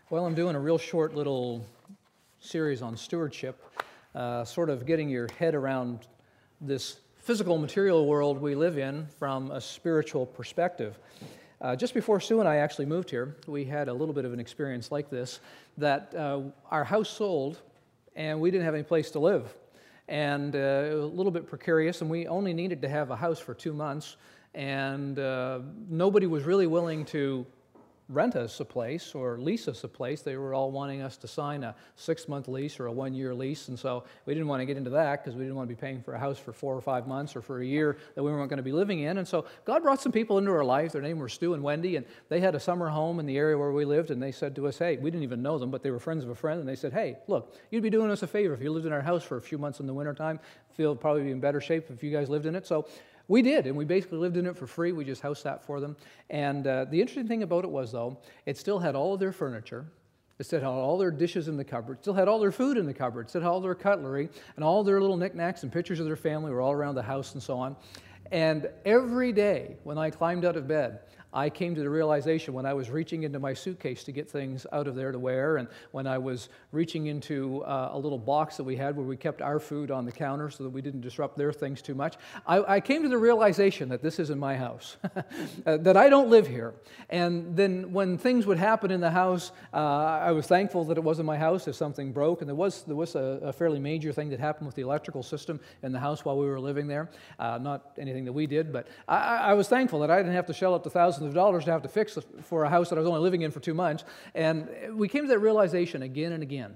Well, I'm doing a real short little series on stewardship, sort of getting your head around this physical material world we live in from a spiritual perspective. Just before Sue and I actually moved here, we had a little bit of an experience like this, that our house sold and we didn't have any place to live. And it was a little bit precarious, and we only needed to have a house for 2 months, and nobody was really willing to rent us a place or lease us a place. They were all wanting us to sign a 6-month lease or a 1-year lease, and so we didn't want to get into that because we didn't want to be paying for a house for 4 or 5 months or for a year that we weren't going to be living in. And so God brought some people into our life. Their name were Stu and Wendy, and they had a summer home in the area where we lived, and they said to us, hey, we didn't even know them, but they were friends of a friend, and they said, hey, look, you'd be doing us a favor if you lived in our house for a few months in the wintertime. Feel probably be in better shape if you guys lived in it. So we did, and we basically lived in it for free. We just house sat for them. And the interesting thing about it was, though, it still had all of their furniture. It still had all their dishes in the cupboard. It still had all their food in the cupboard. It still had all their cutlery, and all their little knickknacks and pictures of their family were all around the house and so on. And every day when I climbed out of bed, I came to the realization when I was reaching into my suitcase to get things out of there to wear, and when I was reaching into a little box that we had where we kept our food on the counter so that we didn't disrupt their things too much, I came to the realization that this isn't my house, that I don't live here. And then when things would happen in the house, I was thankful that it wasn't my house if something broke, and there was a fairly major thing that happened with the electrical system in the house while we were living there. Not anything that we did, but I was thankful that I didn't have to shell out the thousands of dollars to have to fix for a house that I was only living in for 2 months. And we came to that realization again and again.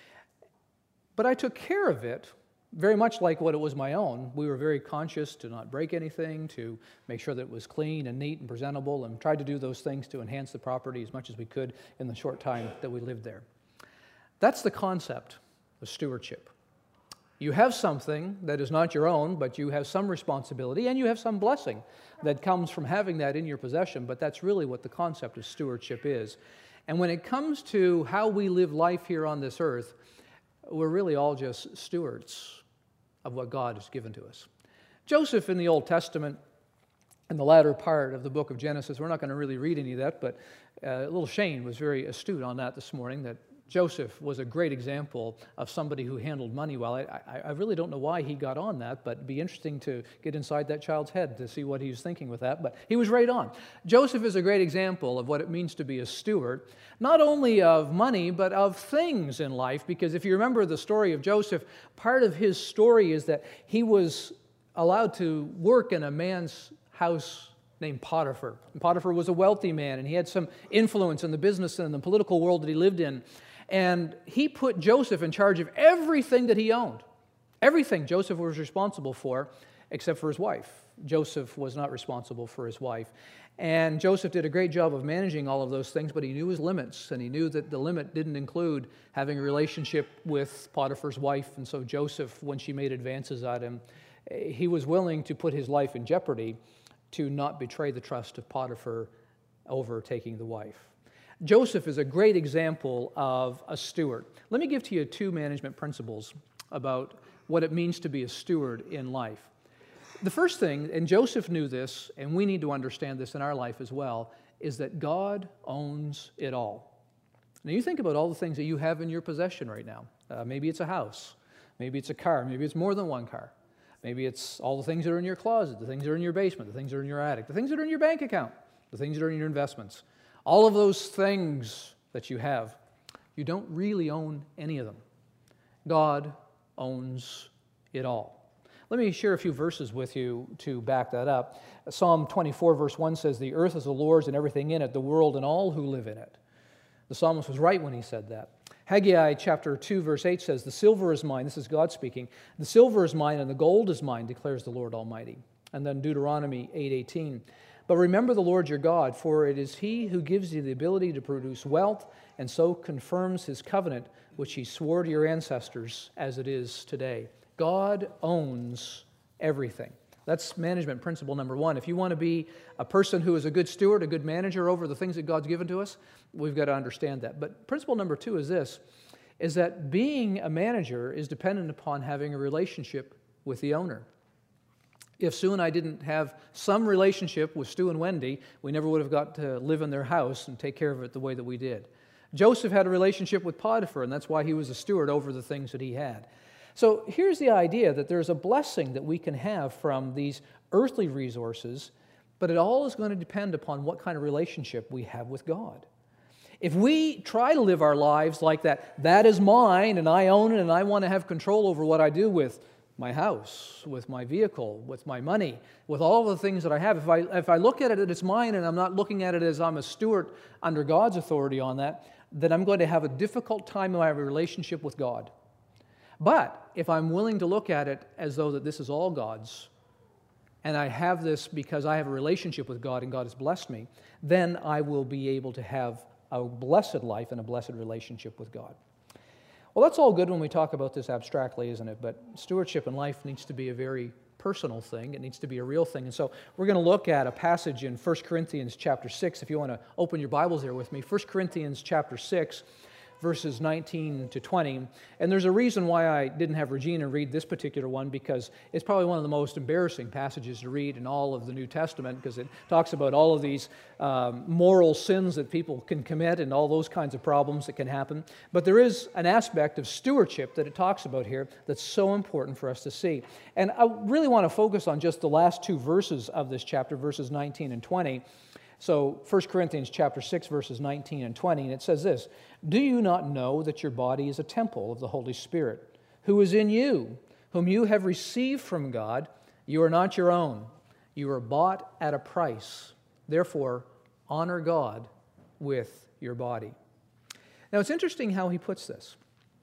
But I took care of it very much like what it was my own. We were very conscious to not break anything, to make sure that it was clean and neat and presentable, and tried to do those things to enhance the property as much as we could in the short time that we lived there. That's the concept of stewardship. You have something that is not your own, but you have some responsibility, and you have some blessing that comes from having that in your possession, but that's really what the concept of stewardship is. And when it comes to how we live life here on this earth, we're really all just stewards of what God has given to us. Joseph in the Old Testament, in the latter part of the book of Genesis, we're not going to really read any of that, but little Shane was very astute on that this morning, that Joseph was a great example of somebody who handled money well. I really don't know why he got on that, but it'd be interesting to get inside that child's head to see what he was thinking with that, but he was right on. Joseph is a great example of what it means to be a steward, not only of money, but of things in life, because if you remember the story of Joseph, part of his story is that he was allowed to work in a man's house named Potiphar. And Potiphar was a wealthy man, and he had some influence in the business and the political world that he lived in. And he put Joseph in charge of everything that he owned. Everything Joseph was responsible for, except for his wife. Joseph was not responsible for his wife. And Joseph did a great job of managing all of those things, but he knew his limits, and he knew that the limit didn't include having a relationship with Potiphar's wife. And so Joseph, when she made advances at him, he was willing to put his life in jeopardy to not betray the trust of Potiphar over taking the wife. Joseph is a great example of a steward. Let me give to you 2 management principles about what it means to be a steward in life. The first thing, and Joseph knew this, and we need to understand this in our life as well, is that God owns it all. Now you think about all the things that you have in your possession right now. Maybe it's a house, maybe it's a car, maybe it's more than one car. Maybe it's all the things that are in your closet, the things that are in your basement, the things that are in your attic, the things that are in your bank account, the things that are in your investments. All of those things that you have, you don't really own any of them. God owns it all. Let me share a few verses with you to back that up. Psalm 24, verse 1 says, "The earth is the Lord's and everything in it, the world and all who live in it." The psalmist was right when he said that. Haggai chapter 2, verse 8 says, "The silver is mine," this is God speaking, "the silver is mine and the gold is mine, declares the Lord Almighty." And then Deuteronomy 8:18, "But remember the Lord your God, for it is He who gives you the ability to produce wealth, and so confirms His covenant, which He swore to your ancestors as it is today." God owns everything. That's management principle number 1. If you want to be a person who is a good steward, a good manager over the things that God's given to us, we've got to understand that. But principle number 2 is this, is that being a manager is dependent upon having a relationship with the owner. If Sue and I didn't have some relationship with Stu and Wendy, we never would have got to live in their house and take care of it the way that we did. Joseph had a relationship with Potiphar, and that's why he was a steward over the things that he had. So here's the idea that there's a blessing that we can have from these earthly resources, but it all is going to depend upon what kind of relationship we have with God. If we try to live our lives like that is mine and I own it and I want to have control over what I do with my house, with my vehicle, with my money, with all the things that I have, if I look at it that it's mine and I'm not looking at it as I'm a steward under God's authority on that, then I'm going to have a difficult time in my relationship with God. But if I'm willing to look at it as though that this is all God's, and I have this because I have a relationship with God and God has blessed me, then I will be able to have a blessed life and a blessed relationship with God. Well, that's all good when we talk about this abstractly, isn't it? But stewardship in life needs to be a very personal thing. It needs to be a real thing. And so we're going to look at a passage in 1 Corinthians chapter 6. If you want to open your Bibles there with me, 1 Corinthians chapter 6, verses 19 to 20. And there's a reason why I didn't have Regina read this particular one, because it's probably one of the most embarrassing passages to read in all of the New Testament, because it talks about all of these moral sins that people can commit and all those kinds of problems that can happen. But there is an aspect of stewardship that it talks about here that's so important for us to see. And I really want to focus on just the last two verses of this chapter, verses 19 and 20. So 1 Corinthians chapter 6, verses 19 and 20, and it says this, "Do you not know that your body is a temple of the Holy Spirit, who is in you, whom you have received from God? You are not your own. You are bought at a price. Therefore, honor God with your body." Now, it's interesting how he puts this.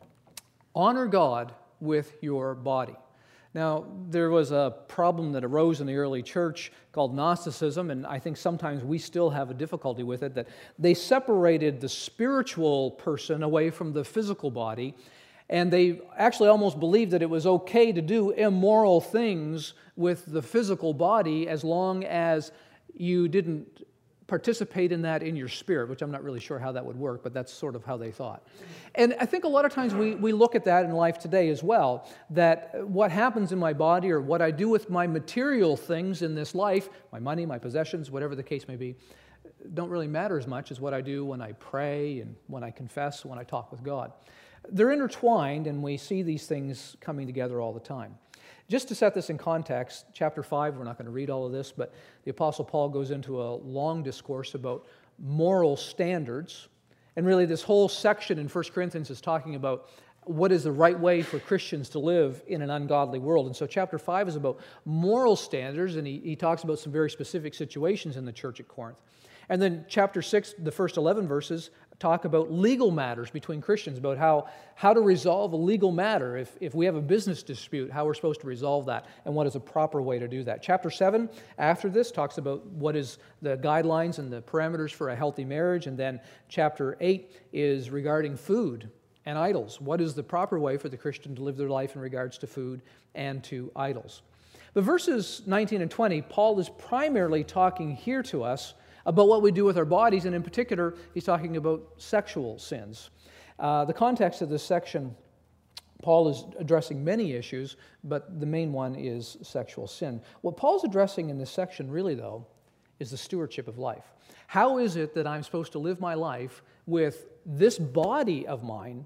Honor God with your body. Now, there was a problem that arose in the early church called Gnosticism, and I think sometimes we still have a difficulty with it, that they separated the spiritual person away from the physical body, and they actually almost believed that it was okay to do immoral things with the physical body as long as you didn't participate in that in your spirit, which I'm not really sure how that would work, but that's sort of how they thought. And I think a lot of times we look at that in life today as well, that what happens in my body or what I do with my material things in this life, my money, my possessions, whatever the case may be, don't really matter as much as what I do when I pray and when I confess, when I talk with God. They're intertwined, and we see these things coming together all the time. Just to set this in context, chapter 5, we're not going to read all of this, but the Apostle Paul goes into a long discourse about moral standards. And really this whole section in 1 Corinthians is talking about what is the right way for Christians to live in an ungodly world. And so chapter 5 is about moral standards, and he talks about some very specific situations in the church at Corinth. And then chapter 6, the first 11 verses, talk about legal matters between Christians, about how to resolve a legal matter. If we have a business dispute, how we're supposed to resolve that, and what is a proper way to do that. Chapter 7, after this, talks about what is the guidelines and the parameters for a healthy marriage. And then chapter 8 is regarding food and idols. What is the proper way for the Christian to live their life in regards to food and to idols? But verses 19 and 20, Paul is primarily talking here to us about what we do with our bodies, and in particular, he's talking about sexual sins. The context of this section, Paul is addressing many issues, but the main one is sexual sin. What Paul's addressing in this section really, though, is the stewardship of life. How is it that I'm supposed to live my life with this body of mine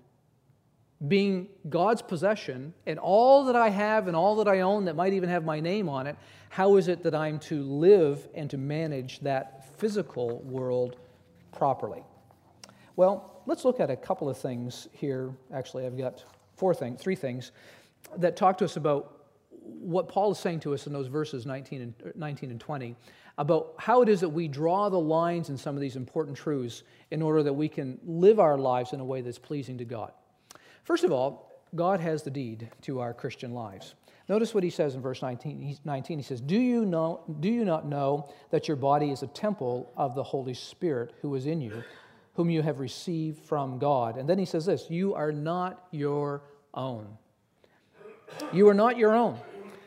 being God's possession, and all that I have and all that I own that might even have my name on it? How is it that I'm to live and to manage that physical world properly? Well, let's look at a couple of things here. Actually, I've got three things that talk to us about what Paul is saying to us in those verses 19 and 20, about how it is that we draw the lines in some of these important truths in order that we can live our lives in a way that's pleasing to God. First of all, God has the deed to our Christian lives. Notice what he says in verse 19. He says, Do you not know that your body is a temple of the Holy Spirit who is in you, whom you have received from God? And then he says this, you are not your own. You are not your own.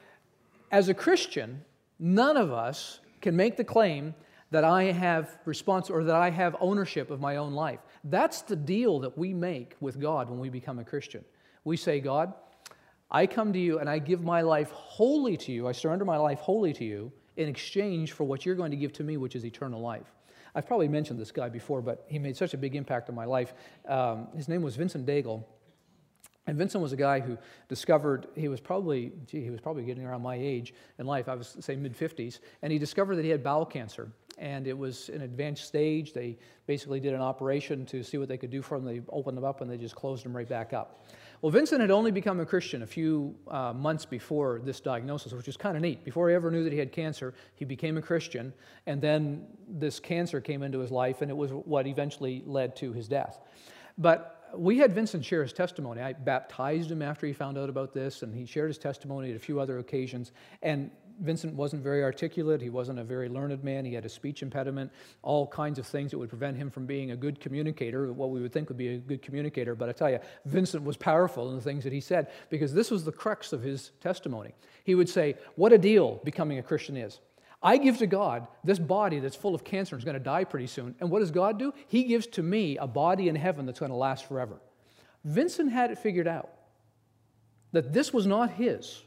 As a Christian, none of us can make the claim that I have or that I have ownership of my own life. That's the deal that we make with God when we become a Christian. We say, God, I come to you and I give my life wholly to you. I surrender my life wholly to you in exchange for what you're going to give to me, which is eternal life. I've probably mentioned this guy before, but he made such a big impact on my life. His name was Vincent Daigle. And Vincent was a guy who discovered, he was probably getting around my age in life, I was, say, mid-50s, and he discovered that he had bowel cancer. And it was an advanced stage. They basically did an operation to see what they could do for him. They opened him up and they just closed him right back up. Well, Vincent had only become a Christian a few months before this diagnosis, which was kind of neat. Before he ever knew that he had cancer, he became a Christian, and then this cancer came into his life, and it was what eventually led to his death. But we had Vincent share his testimony. I baptized him after he found out about this, and he shared his testimony at a few other occasions. And Vincent wasn't very articulate. He wasn't a very learned man. He had a speech impediment, all kinds of things that would prevent him from being a good communicator, what we would think would be a good communicator. But I tell you, Vincent was powerful in the things that he said, because this was the crux of his testimony. He would say, what a deal becoming a Christian is. I give to God this body that's full of cancer and is going to die pretty soon. And what does God do? He gives to me a body in heaven that's going to last forever. Vincent had it figured out that this was not his,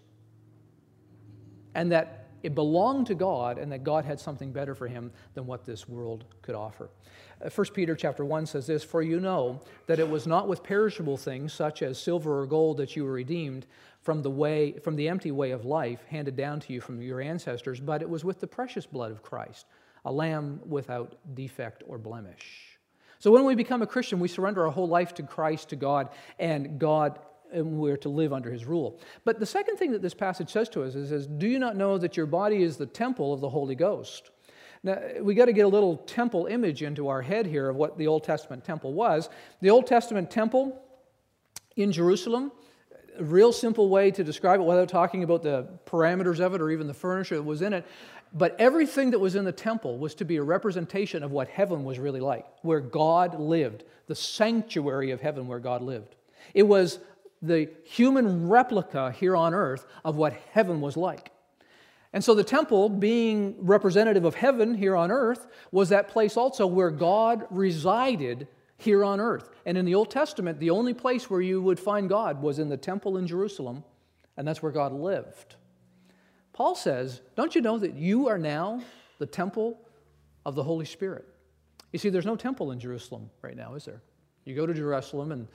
and that it belonged to God, and that God had something better for him than what this world could offer. 1 Peter chapter 1 says this, "For you know that it was not with perishable things, such as silver or gold, that you were redeemed from the empty way of life handed down to you from your ancestors, but it was with the precious blood of Christ, a lamb without defect or blemish." So when we become a Christian, we surrender our whole life to Christ, to God, and we're to live under his rule. But the second thing that this passage says to us is, do you not know that your body is the temple of the Holy Ghost? Now, we got to get a little temple image into our head here of what the Old Testament temple was. The Old Testament temple in Jerusalem, a real simple way to describe it without talking about the parameters of it or even the furniture that was in it, but everything that was in the temple was to be a representation of what heaven was really like, where God lived, the sanctuary of heaven where God lived. It was the human replica here on earth of what heaven was like. And so the temple, being representative of heaven here on earth, was that place also where God resided here on earth. And in the Old Testament, the only place where you would find God was in the temple in Jerusalem, and that's where God lived. Paul says, don't you know that you are now the temple of the Holy Spirit? You see, there's no temple in Jerusalem right now, is there? You go to Jerusalem, and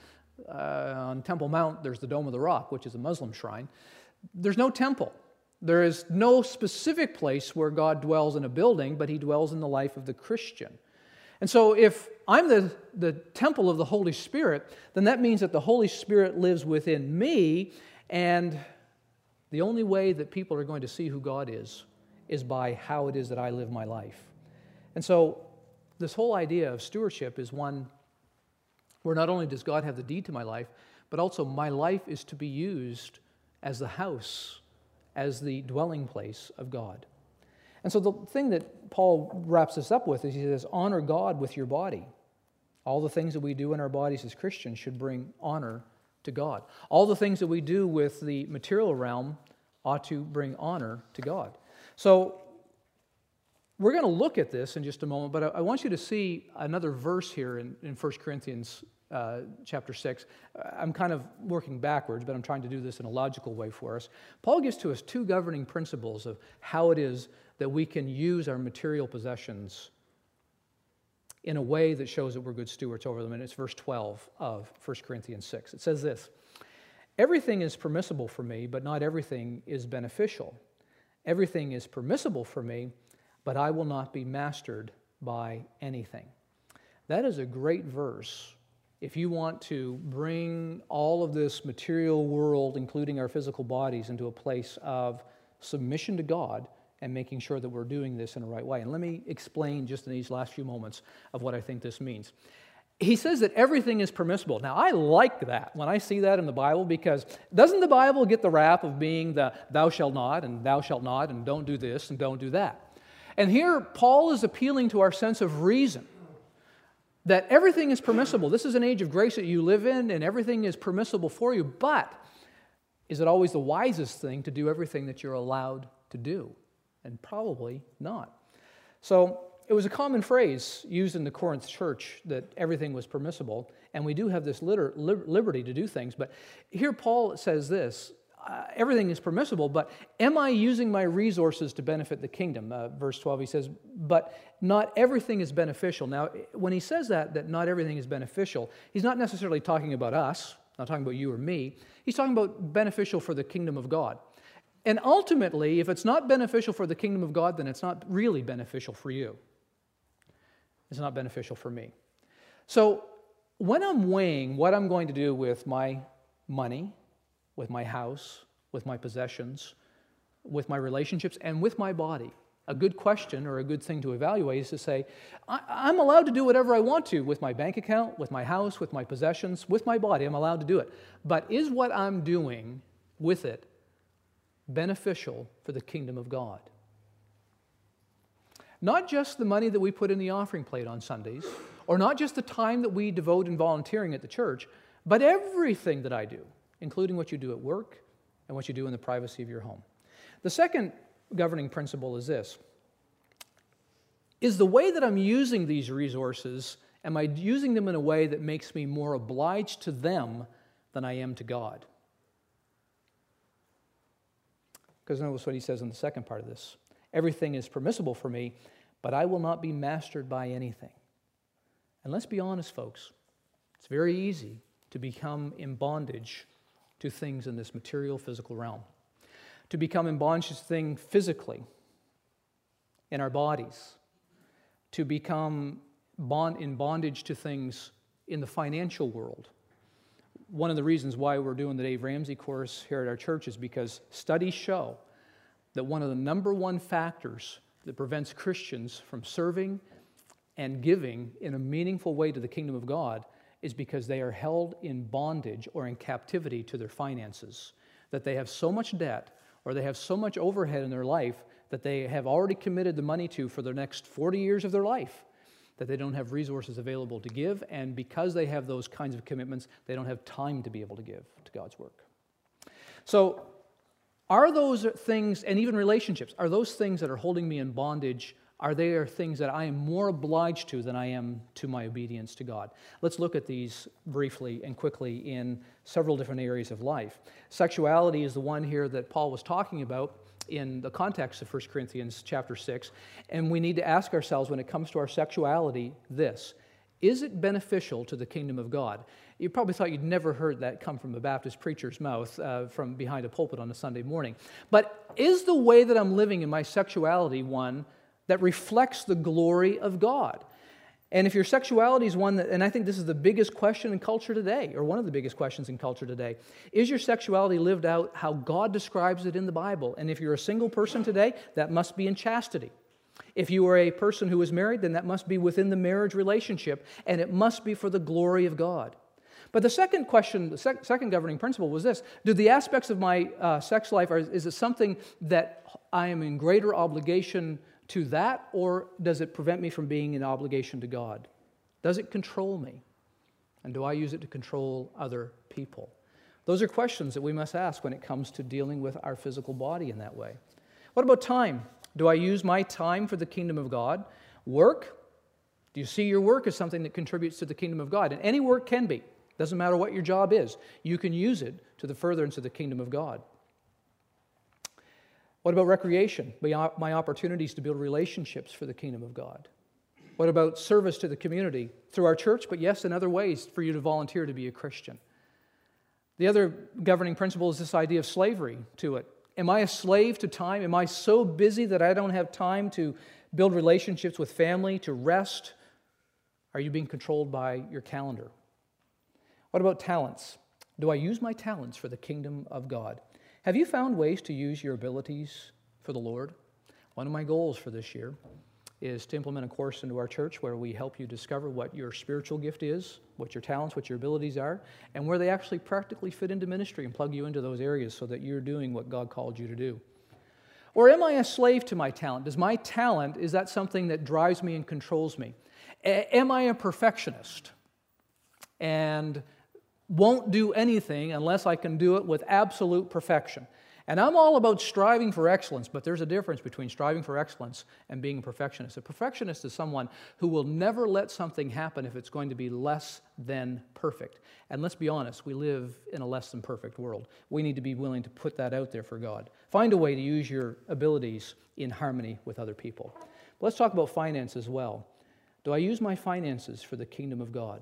on Temple Mount, there's the Dome of the Rock, which is a Muslim shrine. There's no temple. There is no specific place where God dwells in a building, but he dwells in the life of the Christian. And so if I'm the temple of the Holy Spirit, then that means that the Holy Spirit lives within me, and the only way that people are going to see who God is by how it is that I live my life. And so this whole idea of stewardship is one where not only does God have the deed to my life, but also my life is to be used as the house, as the dwelling place of God. And so the thing that Paul wraps this up with is he says, honor God with your body. All the things that we do in our bodies as Christians should bring honor to God. All the things that we do with the material realm ought to bring honor to God. So we're going to look at this in just a moment, but I want you to see another verse here in 1 Corinthians chapter 6. I'm kind of working backwards, but I'm trying to do this in a logical way for us. Paul gives to us two governing principles of how it is that we can use our material possessions in a way that shows that we're good stewards over them, and it's verse 12 of 1 Corinthians 6. It says this, "Everything is permissible for me, but not everything is beneficial. Everything is permissible for me, but I will not be mastered by anything." That is a great verse if you want to bring all of this material world, including our physical bodies, into a place of submission to God and making sure that we're doing this in the right way. And let me explain just in these last few moments of what I think this means. He says that everything is permissible. Now, I like that when I see that in the Bible, because doesn't the Bible get the rap of being the thou shalt not and don't do this and don't do that? And here, Paul is appealing to our sense of reason, that everything is permissible. This is an age of grace that you live in, and everything is permissible for you, but is it always the wisest thing to do everything that you're allowed to do? And probably not. So it was a common phrase used in the Corinth church that everything was permissible, and we do have this liberty to do things. But here Paul says this, everything is permissible, but am I using my resources to benefit the kingdom? Verse 12, he says, but not everything is beneficial. Now, when he says that not everything is beneficial, he's not necessarily talking about us, not talking about you or me. He's talking about beneficial for the kingdom of God. And ultimately, if it's not beneficial for the kingdom of God, then it's not really beneficial for you. It's not beneficial for me. So when I'm weighing what I'm going to do with my money, with my house, with my possessions, with my relationships, and with my body, a good question or a good thing to evaluate is to say, I'm allowed to do whatever I want to with my bank account, with my house, with my possessions, with my body. I'm allowed to do it. But is what I'm doing with it beneficial for the kingdom of God? Not just the money that we put in the offering plate on Sundays, or not just the time that we devote in volunteering at the church, but everything that I do, including what you do at work and what you do in the privacy of your home. The second governing principle is this: is the way that I'm using these resources, am I using them in a way that makes me more obliged to them than I am to God? Because notice what he says in the second part of this. Everything is permissible for me, but I will not be mastered by anything. And let's be honest, folks. It's very easy to become in bondage to things in this material, physical realm. To become in bondage to things physically, in our bodies. To become in bondage to things in the financial world. One of the reasons why we're doing the Dave Ramsey course here at our church is because studies show that one of the number one factors that prevents Christians from serving and giving in a meaningful way to the kingdom of God is because they are held in bondage or in captivity to their finances, that they have so much debt or they have so much overhead in their life that they have already committed the money to for the next 40 years of their life, that they don't have resources available to give, and because they have those kinds of commitments, they don't have time to be able to give to God's work. So, are those things, and even relationships, are those things that are holding me in bondage, are they things that I am more obliged to than I am to my obedience to God? Let's look at these briefly and quickly in several different areas of life. Sexuality is the one here that Paul was talking about in the context of 1 Corinthians chapter 6, and we need to ask ourselves when it comes to our sexuality this: is it beneficial to the kingdom of God? You probably thought you'd never heard that come from a Baptist preacher's mouth from behind a pulpit on a Sunday morning. But is the way that I'm living in my sexuality one that reflects the glory of God? And if your sexuality is one that, and I think this is the biggest question in culture today, or one of the biggest questions in culture today, is your sexuality lived out how God describes it in the Bible? And if you're a single person today, that must be in chastity. If you are a person who is married, then that must be within the marriage relationship, and it must be for the glory of God. But the second question, the second governing principle was this: do the aspects of my sex life, is it something that I am in greater obligation to that, or does it prevent me from being in obligation to God? Does it control me? And do I use it to control other people? Those are questions that we must ask when it comes to dealing with our physical body in that way. What about time? Do I use my time for the kingdom of God? Work? Do you see your work as something that contributes to the kingdom of God? And any work can be. Doesn't matter what your job is. You can use it to the furtherance of the kingdom of God. What about recreation? My opportunities to build relationships for the kingdom of God. What about service to the community through our church, but yes, in other ways for you to volunteer to be a Christian? The other governing principle is this idea of slavery to it. Am I a slave to time? Am I so busy that I don't have time to build relationships with family, to rest? Are you being controlled by your calendar? What about talents? Do I use my talents for the kingdom of God? Have you found ways to use your abilities for the Lord? One of my goals for this year is to implement a course into our church where we help you discover what your spiritual gift is, what your talents, what your abilities are, and where they actually practically fit into ministry and plug you into those areas so that you're doing what God called you to do. Or am I a slave to my talent? Is my talent, is that something that drives me and controls me? Am I a perfectionist and won't do anything unless I can do it with absolute perfection? And I'm all about striving for excellence, but there's a difference between striving for excellence and being a perfectionist. A perfectionist is someone who will never let something happen if it's going to be less than perfect. And let's be honest, we live in a less than perfect world. We need to be willing to put that out there for God. Find a way to use your abilities in harmony with other people. But let's talk about finance as well. Do I use my finances for the kingdom of God?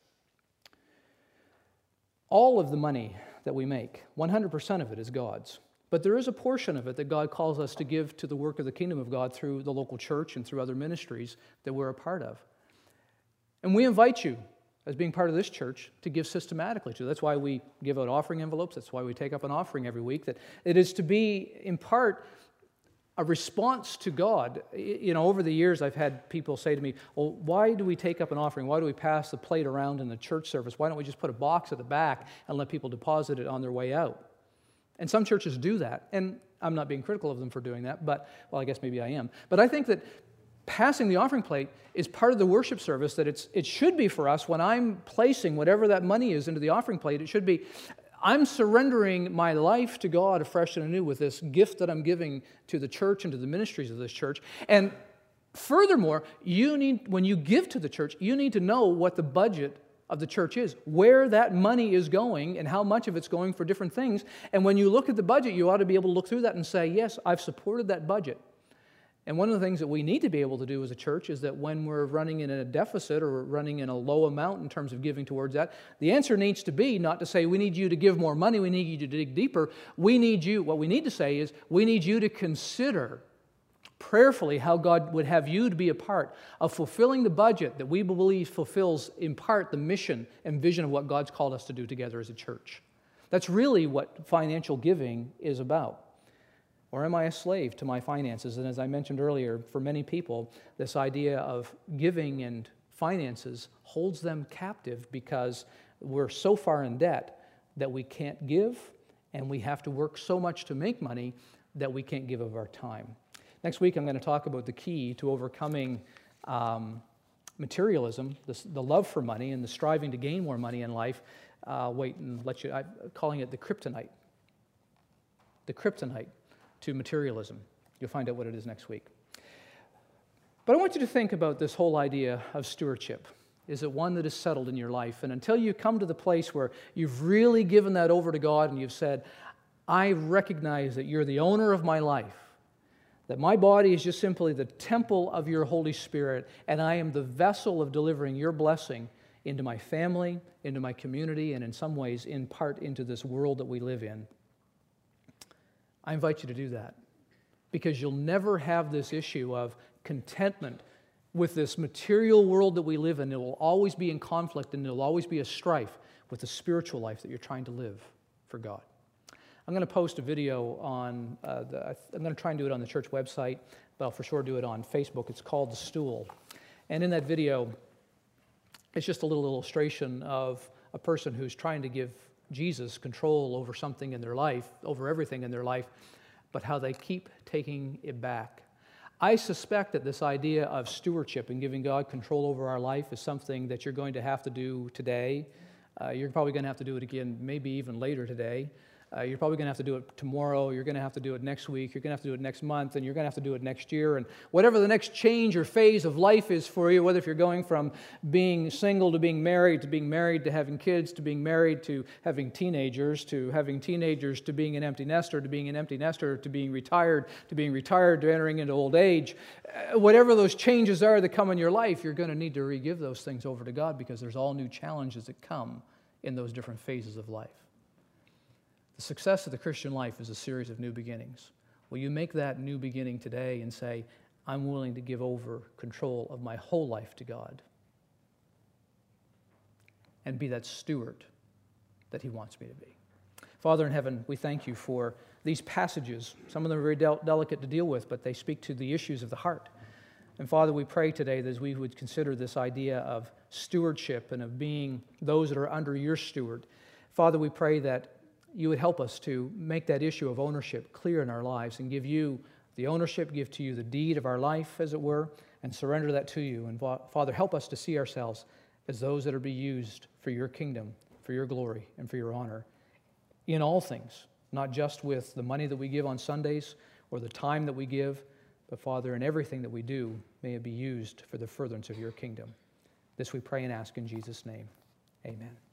All of the money that we make, 100% of it is God's. But there is a portion of it that God calls us to give to the work of the kingdom of God through the local church and through other ministries that we're a part of. And we invite you, as being part of this church, to give systematically to. That's why we give out offering envelopes. That's why we take up an offering every week. That it is to be, in part, a response to God. You know, over the years, I've had people say to me, well, why do we take up an offering? Why do we pass the plate around in the church service? Why don't we just put a box at the back and let people deposit it on their way out? And some churches do that, and I'm not being critical of them for doing that, but, well, I guess maybe I am. But I think that passing the offering plate is part of the worship service, that it should be for us when I'm placing whatever that money is into the offering plate. It should be, I'm surrendering my life to God afresh and anew with this gift that I'm giving to the church and to the ministries of this church. And furthermore, when you give to the church, you need to know what the budget of the church is, where that money is going and how much of it's going for different things. And when you look at the budget, you ought to be able to look through that and say, yes, I've supported that budget. And one of the things that we need to be able to do as a church is that when we're running in a deficit or running in a low amount in terms of giving towards that, the answer needs to be not to say, we need you to give more money, we need you to dig deeper. What we need to say is, we need you to consider prayerfully how God would have you to be a part of fulfilling the budget that we believe fulfills, in part, the mission and vision of what God's called us to do together as a church. That's really what financial giving is about. Or am I a slave to my finances? And as I mentioned earlier, for many people, this idea of giving and finances holds them captive because we're so far in debt that we can't give, and we have to work so much to make money that we can't give of our time. Next week, I'm going to talk about the key to overcoming materialism, the love for money, and the striving to gain more money in life. I'm calling it the kryptonite. The kryptonite to materialism. You'll find out what it is next week. But I want you to think about this whole idea of stewardship. Is it one that is settled in your life? And until you come to the place where you've really given that over to God and you've said, I recognize that you're the owner of my life, that my body is just simply the temple of your Holy Spirit, and I am the vessel of delivering your blessing into my family, into my community, and in some ways, in part, into this world that we live in. I invite you to do that, because you'll never have this issue of contentment with this material world that we live in. It will always be in conflict, and there will always be a strife with the spiritual life that you're trying to live for God. I'm going to post a video on, I'm going to try and do it on the church website, but I'll for sure do it on Facebook. It's called The Stool. And in that video, it's just a little illustration of a person who's trying to give Jesus control over something in their life, over everything in their life, but how they keep taking it back. I suspect that this idea of stewardship and giving God control over our life is something that you're going to have to do today. You're probably going to have to do it again, maybe even later today. You're probably going to have to do it tomorrow. You're going to have to do it next week. You're going to have to do it next month, and you're going to have to do it next year. And whatever the next change or phase of life is for you, whether if you're going from being single to being married to having kids, to being married to having teenagers to being an empty nester, to being an empty nester, to being retired to entering into old age, whatever those changes are that come in your life, you're going to need to re-give those things over to God, because there's all new challenges that come in those different phases of life. The success of the Christian life is a series of new beginnings. Will you make that new beginning today and say, I'm willing to give over control of my whole life to God and be that steward that He wants me to be? Father in heaven, we thank you for these passages. Some of them are very delicate to deal with, but they speak to the issues of the heart. And Father, we pray today that as we would consider this idea of stewardship and of being those that are under your steward, Father, we pray that you would help us to make that issue of ownership clear in our lives and give you the ownership, give to you the deed of our life, as it were, and surrender that to you. And Father, help us to see ourselves as those that are to be used for your kingdom, for your glory, and for your honor in all things, not just with the money that we give on Sundays or the time that we give, but Father, in everything that we do, may it be used for the furtherance of your kingdom. This we pray and ask in Jesus' name. Amen.